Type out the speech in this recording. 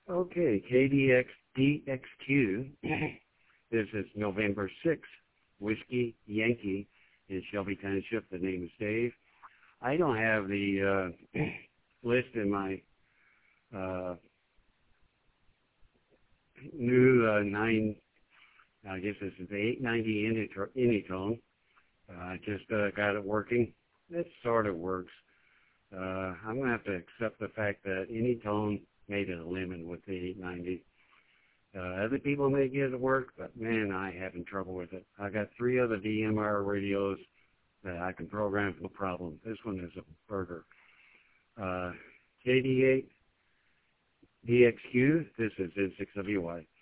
Okay, DXQ. This is November 6th. Whiskey Yankee in Shelby Township. The name is Dave. I don't have the list in my new I guess this is the 890 Anytone. I just got it working. It sort of works. I'm going to have to accept the fact that Anytone made it a lemon with the 890. Other people may get it work, but man, I having trouble with it. I got 3 other DMR radios that I can program no problem. This one is a burger. KD8 DXQ, this is N6WY.